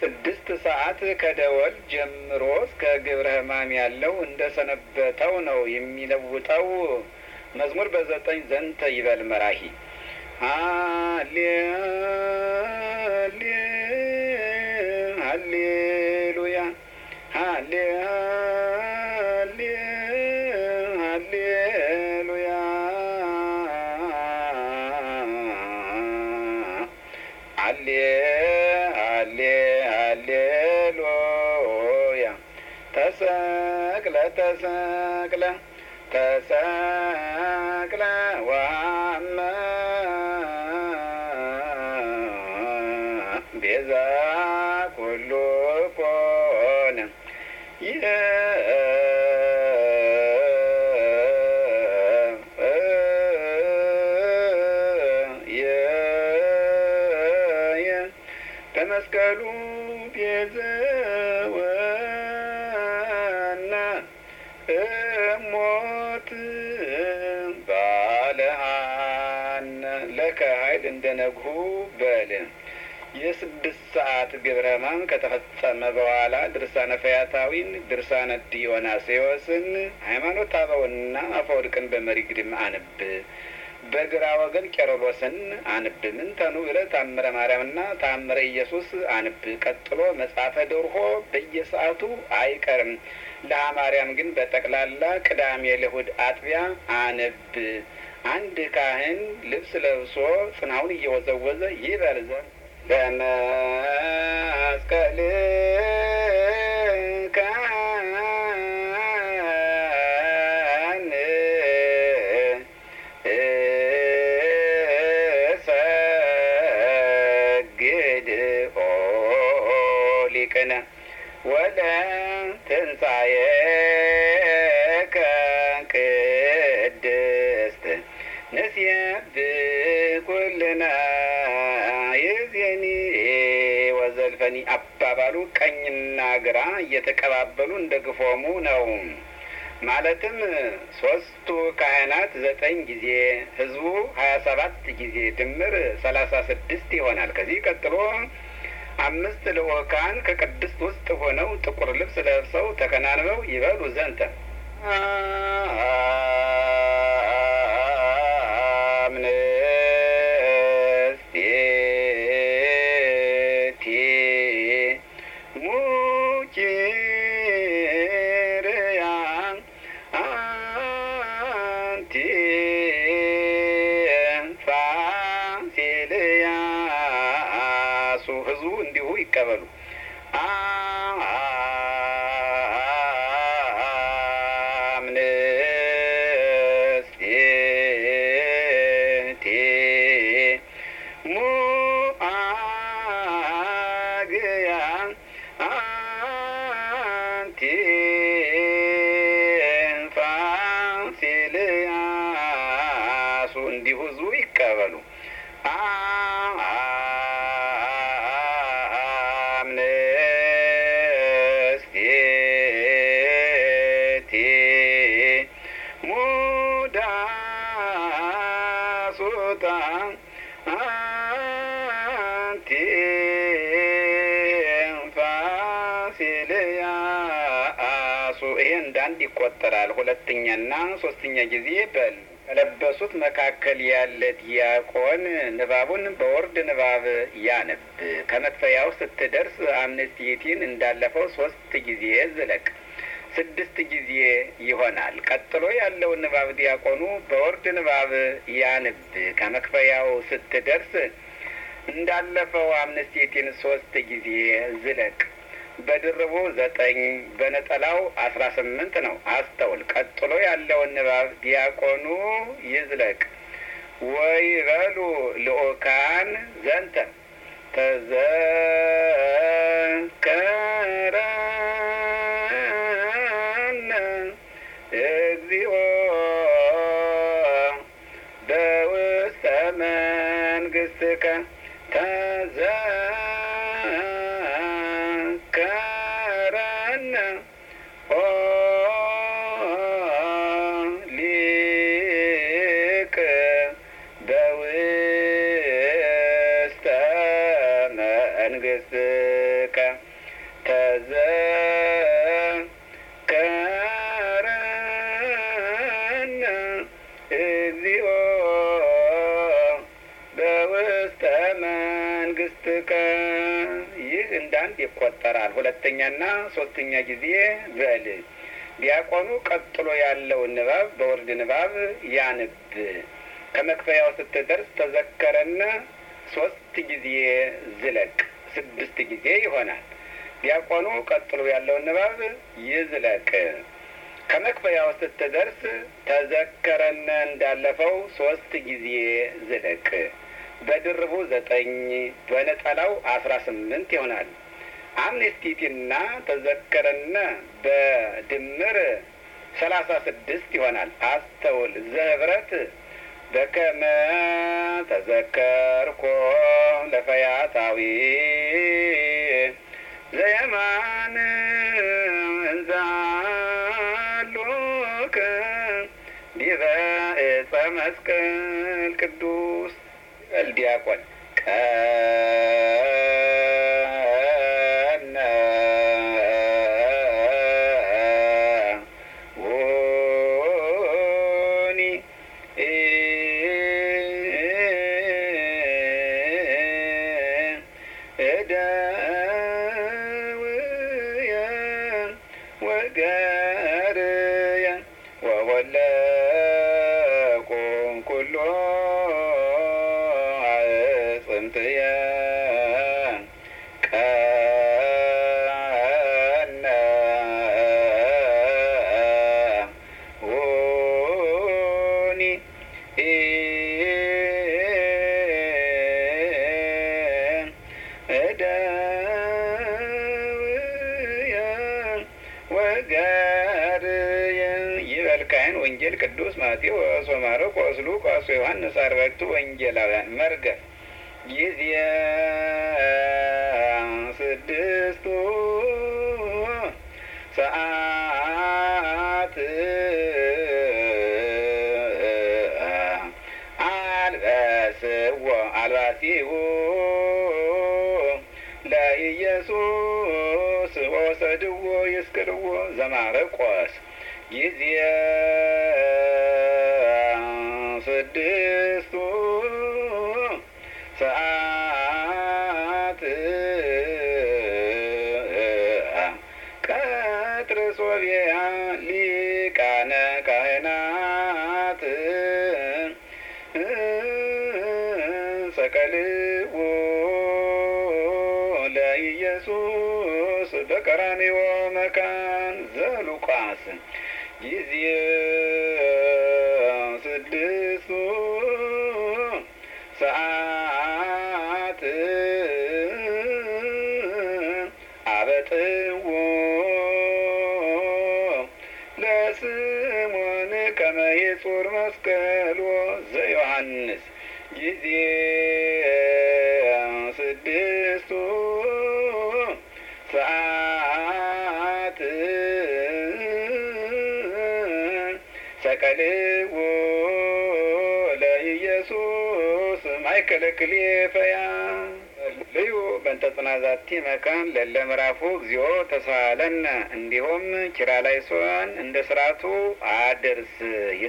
6 ሰዓት ከደወል ጀምሮ እስከ ግብረ ሕማም ያለው እንደ ሰነበተው ነው የሚለውጠው። መዝሙር በ9 ዘንተ ይበል መራሂ ሃሌሉያ ሃሌሉያ ሃሌሉያ ተሰቅለ ተሰቅለ ተሰቅለ ወሐመ ቤዛ ኩሉ ኮነ በመስቀሉ ቤዘወነ እሞት ባለሃነ ለከ ኃይል እንደ ነግሁ በል። የ6 ሰዓት ግብረ ሕማም ከተፈጸመ በኋላ ድርሳነ ፈያታዊን፣ ድርሳነ ዲዮናስዮስን፣ ሃይማኖተ አበውና አፈወርቅን በመሪ ግድም አንብ። በግራ ወገን ቄርሎስን አንብ። ምንተኑ ብለህ ታምረ ማርያምና ታምረ ኢየሱስ አንብ። ቀጥሎ መጽሐፈ ደርሆ በየሰዓቱ አይቀርም። ለማርያም ግን በጠቅላላ ቅዳሜ ለእሑድ አጥቢያ አንብ። አንድ ካህን ልብስ ለብሶ ጽናውን እየወዘወዘ ይበል ዘንድ ለመስቀል ወለ ትንሣኤከ ቅድስት ንሴብሕ ኩልነ ይእዜኒ ወዘልፈኒ አባባሉ ቀኝና ግራ እየተቀባበሉ እንደ ግፎሙ ነው። ማለትም 3ቱ ካህናት 9 ጊዜ፣ ህዝቡ 27 ጊዜ ድምር 36 ይሆናል። ከዚህ ቀጥሎ 5 ልዑካን ከቅድስት ውስጥ ሆነው ጥቁር ልብስ ለብሰው ተከናንበው ይበሉ ዘንተ አምንስቴቲ ሙኪርያ አንቲ ፋሲልያ ህዝቡ እንዲሁ ይቀበሉ። አምንስቴቲ ሙአግያ አንቲ ፋሲልያሱ እንዲሁ ህዝቡ ይቀበሉ። ሙዳሱታ አንቲ ፋሲልያሱ ይሄ እንዳንድ ይቆጠራል። ሁለተኛና ሶስተኛ ጊዜ በል። ከለበሱት መካከል ያለ ዲያቆን ንባቡን በወርድ ንባብ ያነብ። ከመክፈያው ስትደርስ አምንስቲቲን እንዳለፈው 3 ጊዜ ዝለቅ። 6 ጊዜ ይሆናል። ቀጥሎ ያለውን ንባብ ዲያቆኑ በወርድ ንባብ ያንብ። ከመክፈያው ስትደርስ እንዳለፈው አምንስቲቲን 3 ጊዜ ዝለቅ። በድርቡ 9 በነጠላው 18 ነው። አስተውል። ቀጥሎ ያለውን ንባብ ዲያቆኑ ይዝለቅ። ወይበሉ ልዑካን ዘንተ ተዘከረነ እግዚኦ በውስተ መንግሥትከ ተዘከረነ ኦ ሊቅ በውስተ መንግሥት አንዳንድ ይቆጠራል። ሁለተኛና ሶስተኛ ጊዜ በል። ዲያቆኑ ቀጥሎ ያለውን ንባብ በወርድ ንባብ ያንብ። ከመክፈያው ስትደርስ ተዘከረነ 3 ጊዜ ዝለቅ፣ 6 ጊዜ ይሆናል። ዲያቆኑ ቀጥሎ ያለውን ንባብ ይዝለቅ። ከመክፈያው ስትደርስ ተዘከረነ እንዳለፈው 3 ጊዜ ዝለቅ። በድርቡ 9 በነጠላው 18 ይሆናል። አምስቲቲና ተዘከረነ በድምር 36 ይሆናል። አስተውል። ዘህብረት በከመ ተዘከርኮ ለፈያታዊ ዘየማን እንዛሎከ ዲበ ዕፀ መስቀል ቅዱስ ዲያቆን ቀነ ውኒ እደውየ ወገርየ ወወለቁ ኩሎ ጽምትየ ቀነ ውኒ እደውየ ወገርየ ይበል ካህን ወንጌል ቅዱስ ማቴዎስ ወማርቆስ ሉቃስ ወዮሐንስ አርባዕቱ ወንጌላውያን መርገፍ ጊዜ 6 ሰዓት አልበስዎ አልባሲሁ ለኢየሱስ ወሰድዎ ይስቅልዎ ዘማርቆስ ጊዜ 6 ሰዓት ቀትር ሶብያ ሊቃነ ካህናት ሰቀልዎ ለኢየሱስ በቀራንዮ መካን ዘሉቃስ ጊዜ 6 ሰዓት አበጥዎ ለስምዖን ከመ ይጹር መስቀሎ ዘዮሐንስ ጊዜ 6 ሰዓት ሰቀልዎ ለኢየሱስ ማእከለ ክልኤፈያ ልዩ በእንተ ጽናዛቲ መካን ለለ ምዕራፉ እግዚኦ ተሳሃለነ እንዲሁም ኪርያላይሶን እንደ ስርዓቱ አድርስ